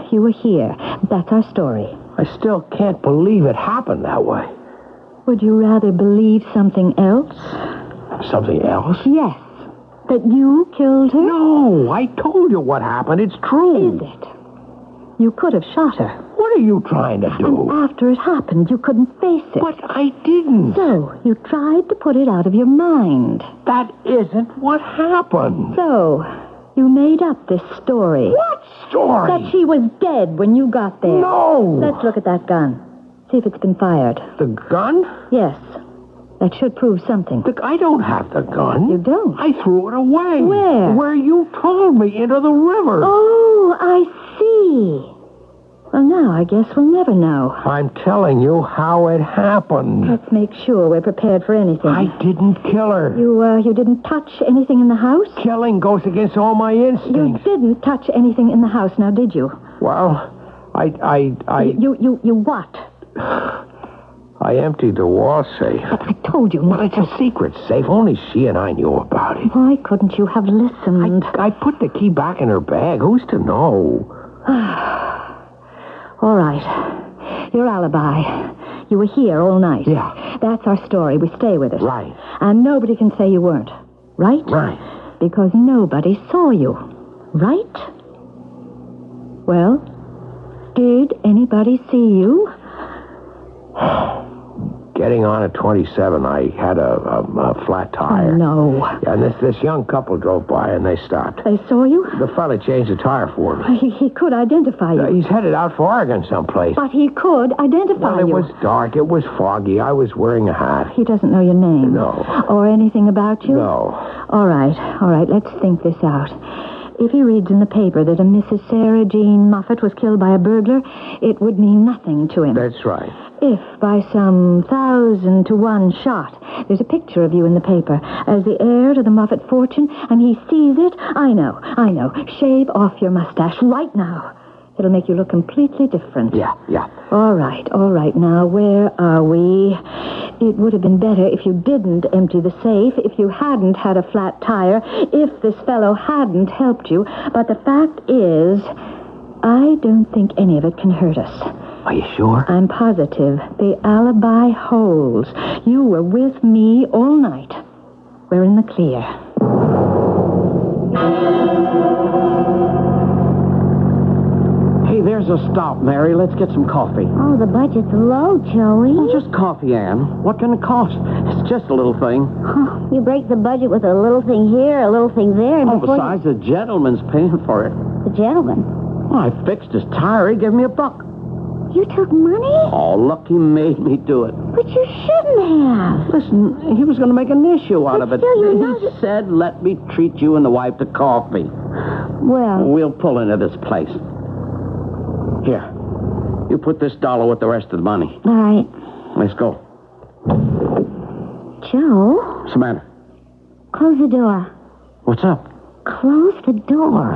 H: you were here. That's our story.
B: I still can't believe it happened that way.
H: Would you rather believe something else?
B: Something else?
H: Yes. That you killed her?
B: No, I told you what happened. It's true.
H: Is it? You could have shot her.
B: What are you trying to do?
H: And after it happened, you couldn't face it.
B: But I didn't.
H: So, you tried to put it out of your mind.
B: That isn't what happened.
H: So, you made up this story.
B: What story?
H: That she was dead when you got there.
B: No.
H: Let's look at that gun. See if it's been fired.
B: The gun?
H: Yes. That should prove something.
B: I don't have the gun.
H: You don't?
B: I threw it away.
H: Where?
B: Where you told me, into the river.
H: Oh, I see. Well, now I guess we'll never know.
B: I'm telling you how it happened.
H: Let's make sure we're prepared for anything.
B: I didn't kill her.
H: You didn't touch anything in the house?
B: Killing goes against all my instincts.
H: You didn't touch anything in the house, now did you?
B: Well,
H: You what?
B: I emptied the wall safe.
H: But I told you not.
B: Well, it's a secret safe. Only she and I knew about it.
H: Why couldn't you have listened?
B: I put the key back in her bag. Who's to know?
H: All right. Your alibi. You were here all night.
B: Yeah.
H: That's our story. We stay with it.
B: Right.
H: And nobody can say you weren't. Right?
B: Right.
H: Because nobody saw you. Right? Well, did anybody see you?
B: Getting on at 27, I had a flat tire.
H: Oh, no.
B: And this young couple drove by, and they stopped.
H: They saw you?
B: The fella changed the tire for me.
H: He could identify you.
B: He's headed out for Oregon someplace.
H: But he could identify
B: Well, it
H: you.
B: was dark. It was foggy. I was wearing a hat.
H: He doesn't know your name?
B: No.
H: Or anything about you?
B: No.
H: All right. Let's think this out. If he reads in the paper that a Mrs. Sarah Jean Moffat was killed by a burglar, it would mean nothing to him.
B: That's right.
H: If, by some 1,000 to 1 shot, there's a picture of you in the paper as the heir to the Moffat fortune, and he sees it, I know. Shave off your mustache right now. It'll make you look completely different.
B: Yeah.
H: All right. Now, where are we? It would have been better if you didn't empty the safe, if you hadn't had a flat tire, if this fellow hadn't helped you. But the fact is, I don't think any of it can hurt us.
B: Are you sure?
H: I'm positive. The alibi holds. You were with me all night. We're in the clear.
J: Hey, there's a stop, Mary. Let's get some coffee.
C: Oh, the budget's low, Joey.
J: Oh, just coffee, Ann. What can it cost? It's just a little thing.
C: Huh, you break the budget with a little thing here, a little thing there, and
J: Besides, the gentleman's paying for it.
C: The gentleman.
J: Well, I fixed his tire. He gave me $1.
C: You took money?
J: Oh, look, he made me do it.
C: But you shouldn't have.
J: Listen, he was going to make an issue out of it.
C: still, you know
J: He said, let me treat you and the wife to coffee.
C: Well,
J: We'll pull into this place. Here, you put this $1 with the rest of the money.
C: all right.
J: Let's go.
C: Joe,
J: What's the matter?
C: close the door.
J: What's up?
C: Close the door.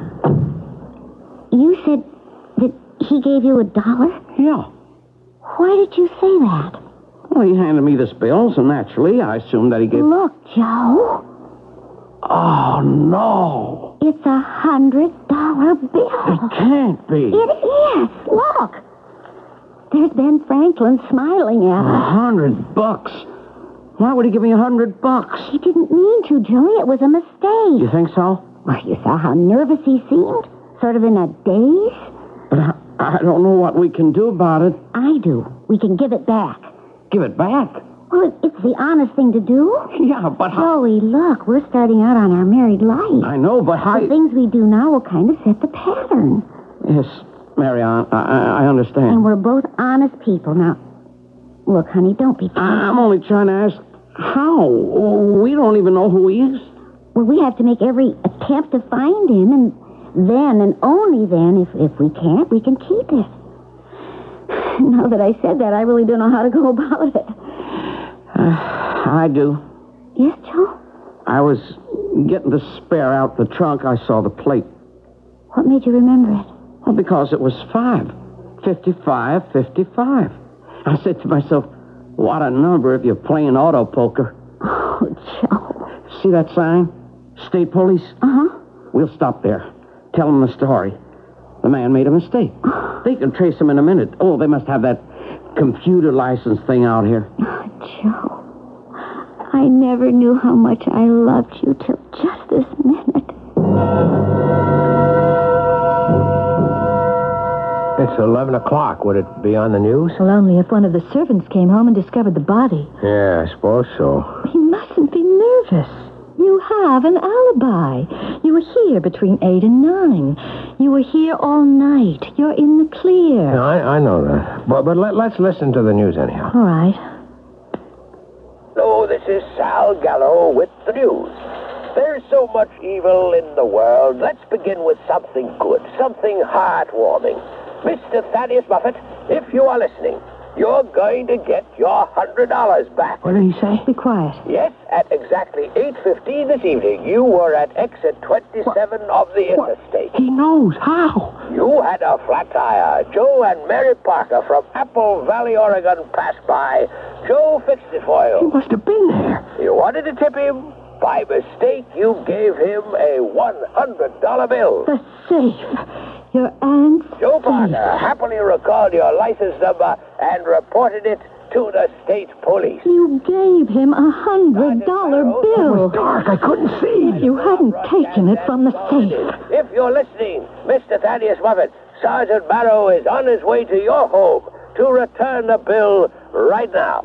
C: You said that he gave you $1?
J: Yeah.
C: Why did you say that?
J: Well, he handed me this bill, so naturally I assumed that he gave...
C: Look, Joe.
J: Oh, no.
C: It's $100 bill.
J: It can't be.
C: It is. Look. There's Ben Franklin smiling at us.
J: $100. Why would he give me $100?
C: He didn't mean to, Joey. It was a mistake.
J: You think so?
C: Well, you saw how nervous he seemed? Sort of in a daze?
J: But I don't know what we can do about it.
C: I do. We can give it back.
J: Give it back?
C: Well, it's the honest thing to do.
J: Yeah, but how...
C: Joey, look, we're starting out on our married life.
J: I know, but how...
C: The things we do now will kind of set the pattern.
J: Yes, Mary, I understand.
C: And we're both honest people. Now, look, honey, don't be...
J: I'm only trying to ask, how? We don't even know who he is.
C: Well, we have to make every attempt to find him, and then, and only then, if we can't, we can keep it. Now that I said that, I really don't know how to go about it.
J: I do.
C: Yes, Joe?
J: I was getting the spare out the trunk. I saw the plate.
C: What made you remember it?
J: Well, because it was 55. I said to myself, what a number if you're playing auto poker.
C: Oh, Joe.
J: See that sign? State police?
C: Uh-huh.
J: We'll stop there. Tell them the story. The man made a mistake. They can trace him in a minute. Oh, they must have that computer license thing out here.
H: Joe, I never knew how much I loved you till just this minute.
B: It's 11 o'clock. Would it be on the news?
H: Well, only if one of the servants came home and discovered the body.
B: Yeah, I suppose so.
H: He mustn't be nervous. You have an alibi. You were here between 8 and 9. You were here all night. You're in the clear.
B: No, I know that. But let's listen to the news anyhow.
H: All right.
M: Hello, this is Sal Gallo with the news. There's so much evil in the world. Let's begin with something good, something heartwarming. Mr. Thaddeus Muffet, if you are listening, you're going to get your $100 back.
J: What did he say?
H: Be quiet.
M: Yes, at exactly 8:15 this evening, you were at exit 27 of the interstate.
J: He knows. How?
M: You had a flat tire. Joe and Mary Parker from Apple Valley, Oregon passed by. Joe fixed it for you.
J: He must have been there.
M: You wanted to tip him? By mistake, you gave him a $100 bill.
H: The safe. Your aunt's
M: Joe Parker happily recalled your license number and reported it to the state police.
H: You gave him a $100 bill.
J: It was dark. I couldn't see.
H: You hadn't taken it from the safe.
M: If you're listening, Mr. Thaddeus Muffet, Sergeant Barrow is on his way to your home to return the bill right now.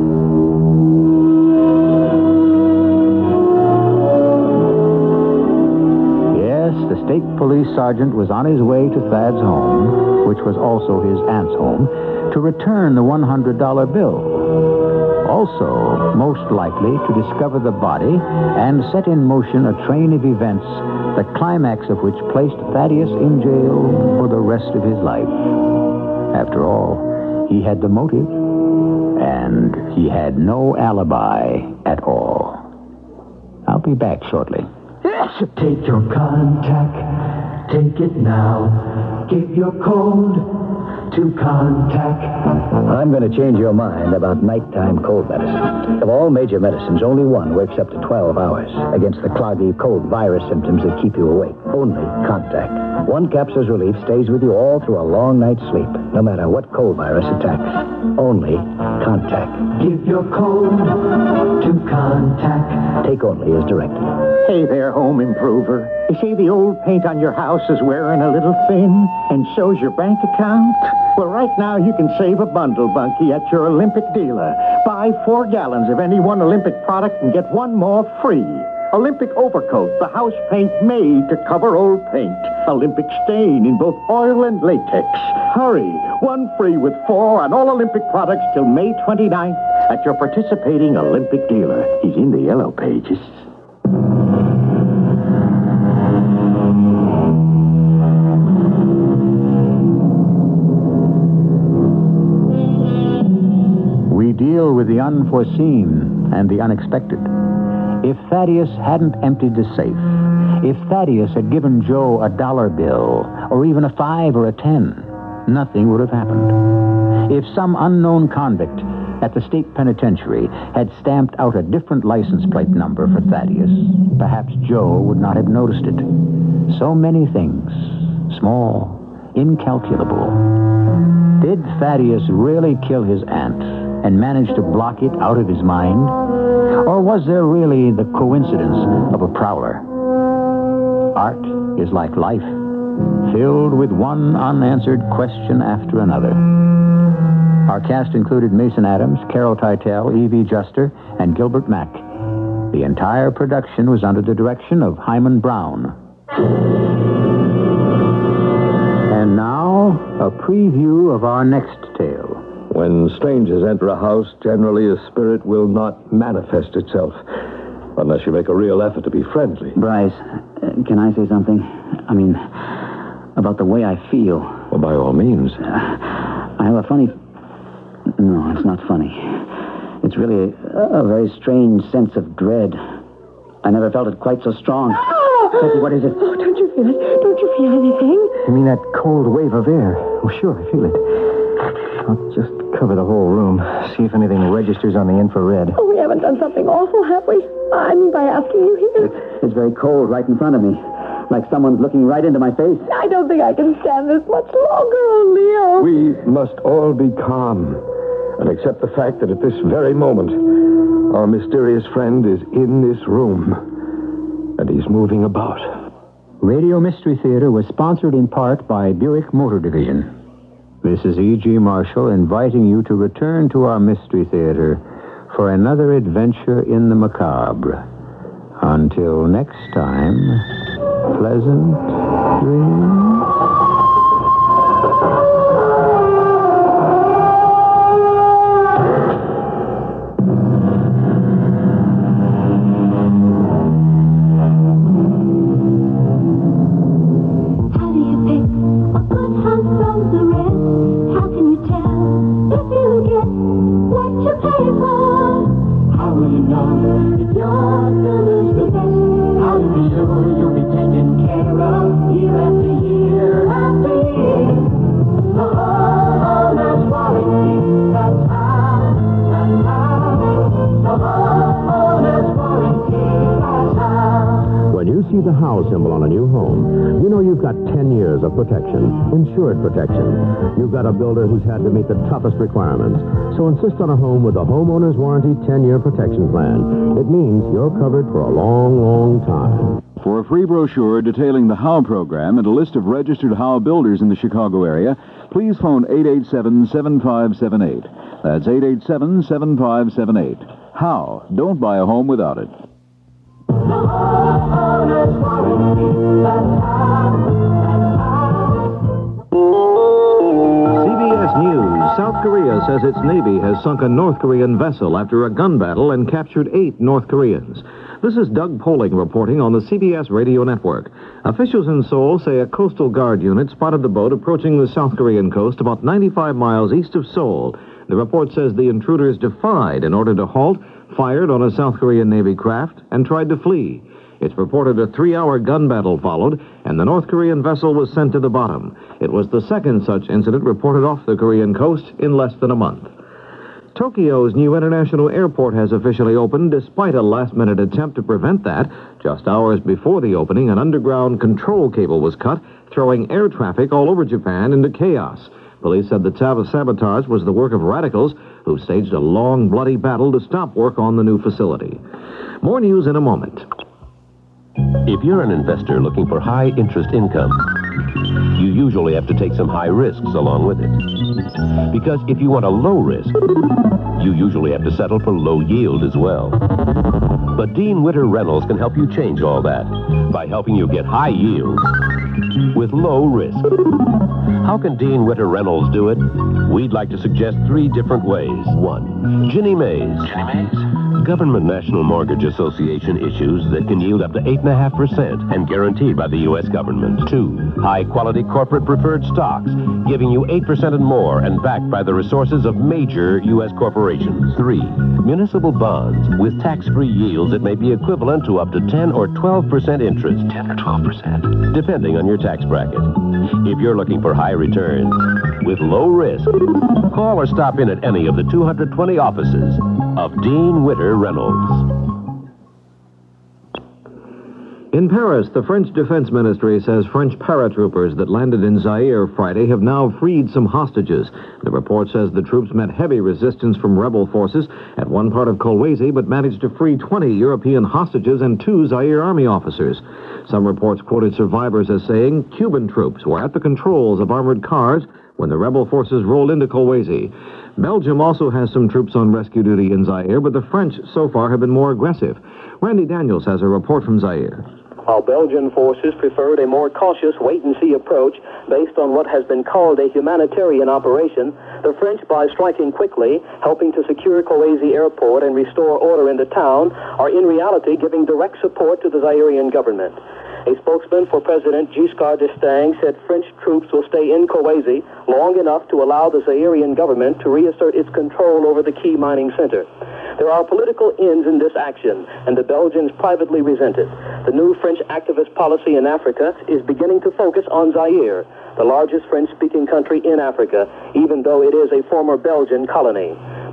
A: The state police sergeant was on his way to Thad's home, which was also his aunt's home, to return the $100 bill. Also, most likely to discover the body and set in motion a train of events, the climax of which placed Thaddeus in jail for the rest of his life. After all, he had the motive, and he had no alibi at all. I'll be back shortly.
N: Take your contact, take it now. Give your code to contact.
O: I'm going to change your mind about nighttime cold medicine. Of all major medicines, only one works up to 12 hours against the cloggy, cold virus symptoms that keep you awake. Only Contact. One capsule's relief stays with you all through a long night's sleep, no matter what cold virus attacks. Only Contact.
N: Give your code to contact.
O: Take only as directed.
P: Hey there, home improver. You see the old paint on your house is wearing a little thin and so's your bank account? Well, right now you can save a bundle, Bunky, at your Olympic dealer. Buy 4 gallons of any one Olympic product and get one more free. Olympic Overcoat, the house paint made to cover old paint. Olympic Stain in both oil and latex. Hurry, one free with 4 on all Olympic products till May 29th at your participating Olympic dealer. He's in the yellow pages.
A: We deal with the unforeseen and the unexpected. If Thaddeus hadn't emptied the safe, if Thaddeus had given Joe a $1 bill, or even a 5 or a 10, nothing would have happened. If some unknown convict at the state penitentiary had stamped out a different license plate number for Thaddeus, perhaps Joe would not have noticed it. So many things, small, incalculable. Did Thaddeus really kill his aunt and manage to block it out of his mind? Or was there really the coincidence of a prowler? Art is like life, filled with one unanswered question after another. Our cast included Mason Adams, Carol Teitel, Evie Juster, and Gilbert Mack. The entire production was under the direction of Hyman Brown. And now, a preview of our next tale.
B: When strangers enter a house, generally a spirit will not manifest itself unless you make a real effort to be friendly.
O: Bryce, can I say something? I mean, about the way I feel.
B: Well, by all means.
O: I have a funny... No, it's not funny. It's really a very strange sense of dread. I never felt it quite so strong. Becky, what is it?
H: Oh, don't you feel it? Don't you feel anything?
O: You mean that cold wave of air? Oh, sure, I feel it. I'll just cover the whole room. See if anything registers on the infrared.
H: Oh, we haven't done something awful, have we? I mean, by asking you here.
O: It's very cold right in front of me. like someone's looking right into my face.
Q: I don't think I can stand this much longer, oh, Leo.
B: We must all be calm and accept the fact that at this very moment, our mysterious friend is in this room, and he's moving about.
A: Radio Mystery Theater was sponsored in part by Buick Motor Division. This is E.G. Marshall inviting you to return to our Mystery Theater for another adventure in the macabre. Until next time, pleasant dreams.
E: How do you pick a good hunt from the rest? How can you tell if you get what you pay for? How will you know if your bill is the best? How to be sure you'll be taken care of year after year after year? The homeowner's warranty, that's how, the homeowner's warranty, that's how.
I: When you see the house symbol on a new home, you know you've got 10 years of protection, insured protection. You've got a builder who's had to meet the toughest requirements. So insist on a home with a homeowner's warranty 10-year protection plan. It means you're covered for a long, long time.
F: For a free brochure detailing the HOW program and a list of registered HOW builders in the Chicago area, please phone 887-7578. That's 887-7578. HOW. Don't buy a home without it.
I: CBS News. South Korea says its Navy has sunk a North Korean vessel after a gun battle and captured 8 North Koreans. This is Doug Poling reporting on the CBS radio network. Officials in Seoul say a Coastal Guard unit spotted the boat approaching the South Korean coast about 95 miles east of Seoul. The report says the intruders defied in order to halt, fired on a South Korean Navy craft, and tried to flee. It's reported a 3-hour gun battle followed, and the North Korean vessel was sent to the bottom. It was the second such incident reported off the Korean coast in less than a month. Tokyo's new international airport has officially opened despite a last-minute attempt to prevent that. Just hours before the opening, an underground control cable was cut, throwing air traffic all over Japan into chaos. Police said the sabotage was the work of radicals who staged a long, bloody battle to stop work on the new facility. More news in a moment.
R: If you're an investor looking for high interest income, you usually have to take some high risks along with it. Because if you want a low risk, you usually have to settle for low yield as well. But Dean Witter Reynolds can help you change all that by helping you get high yield with low risk. How can Dean Witter Reynolds do it? We'd like to suggest 3 different ways. 1. Ginnie Mae's. Ginnie Mae's? Government National Mortgage Association issues that can yield up to 8.5% and guaranteed by the U.S. government. 2. High-quality corporate preferred stocks, giving you 8% and more and backed by the resources of major U.S. corporations. 3. Municipal bonds with tax-free yields that may be equivalent to up to 10 or 12% interest. 10 or 12%. Depending on your tax bracket. If you're looking for high returns with low risk, call or stop in at any of the 220 offices of Dean Witter Reynolds.
I: In Paris, the French Defense Ministry says French paratroopers that landed in Zaire Friday have now freed some hostages. The report says the troops met heavy resistance from rebel forces at one part of Kolwezi, but managed to free 20 European hostages and 2 Zaire Army officers. Some reports quoted survivors as saying Cuban troops were at the controls of armored cars when the rebel forces rolled into Kolwezi. Belgium also has some troops on rescue duty in Zaire, but the French so far have been more aggressive. Randy Daniels has a report from Zaire.
S: While Belgian forces preferred a more cautious wait-and-see approach based on what has been called a humanitarian operation, the French, by striking quickly, helping to secure Kolwezi Airport and restore order in the town, are in reality giving direct support to the Zairian government. A spokesman for President Giscard d'Estaing said French troops will stay in Kolwezi long enough to allow the Zairian government to reassert its control over the key mining center. There are political ends in this action, and the Belgians privately resent it. The new French activist policy in Africa is beginning to focus on Zaire, the largest French-speaking country in Africa, even though it is a former Belgian colony.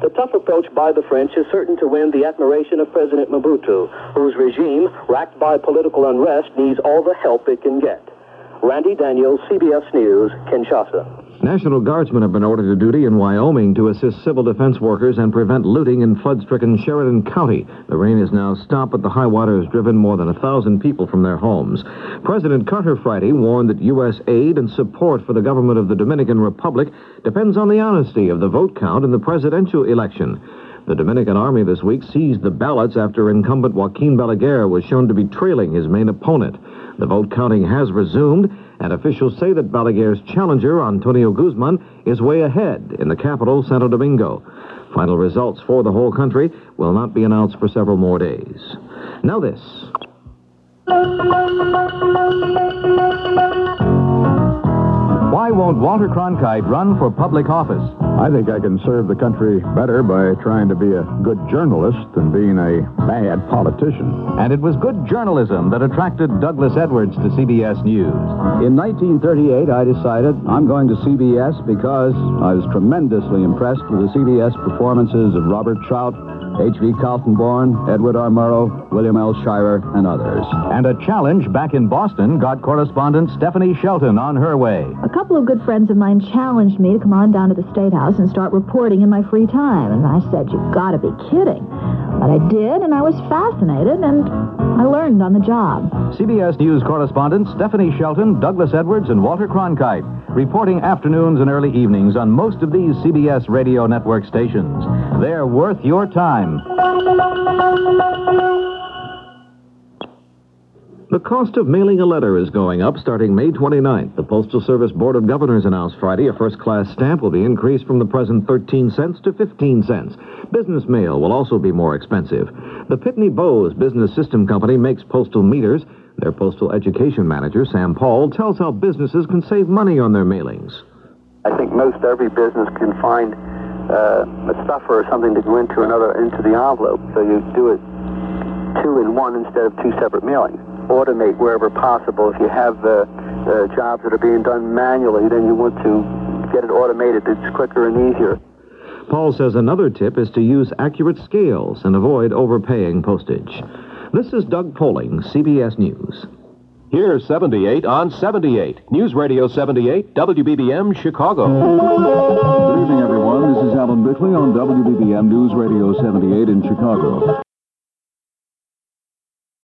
S: The tough approach by the French is certain to win the admiration of President Mobutu, whose regime, racked by political unrest, needs all the help it can get. Randy Daniels, CBS News, Kinshasa.
I: National Guardsmen have been ordered to duty in Wyoming to assist civil defense workers and prevent looting in flood-stricken Sheridan County. The rain is now stopped, but the high water has driven more than 1,000 people from their homes. President Carter Friday warned that U.S. aid and support for the government of the Dominican Republic depends on the honesty of the vote count in the presidential election. The Dominican Army this week seized the ballots after incumbent Joaquin Balaguer was shown to be trailing his main opponent. The vote counting has resumed, and officials say that Balaguer's challenger, Antonio Guzman, is way ahead in the capital, Santo Domingo. Final results for the whole country will not be announced for several more days. Now this. Why won't Walter Cronkite run for public office?
T: I think I can serve the country better by trying to be a good journalist than being a bad politician.
I: And it was good journalism that attracted Douglas Edwards to CBS News.
K: In 1938, I decided I'm going to CBS because I was tremendously impressed with the CBS performances of Robert Trout, H.V. Kaltenborn, Edward R. Murrow, William L. Shirer, and others.
I: And a challenge back in Boston got correspondent Stephanie Shelton on her way.
U: A couple of good friends of mine challenged me to come on down to the State House and start reporting in my free time. And I said, you've got to be kidding. But I did, and I was fascinated, and I learned on the job.
I: CBS News correspondents Stephanie Shelton, Douglas Edwards, and Walter Cronkite, reporting afternoons and early evenings on most of these CBS radio network stations. They're worth your time. The cost of mailing a letter is going up starting May 29th. The Postal Service Board of Governors announced Friday a first-class stamp will be increased from the present 13 cents to 15 cents. Business mail will also be more expensive. The Pitney Bowes Business System Company makes postal meters. Their postal education manager, Sam Paul, tells how businesses can save money on their mailings.
V: I think most every business can find a stuffer or something to go into the envelope. So you do it 2 in 1 instead of 2 separate mailings. Automate wherever possible. If you have jobs that are being done manually, then you want to get it automated. It's quicker and easier.
I: Paul says another tip is to use accurate scales and avoid overpaying postage. This is Doug Poling, CBS News.
R: Here's 78 on 78. News Radio 78, WBBM, Chicago.
F: Good evening, everyone. This is Alan Bickley on WBBM News Radio 78 in Chicago.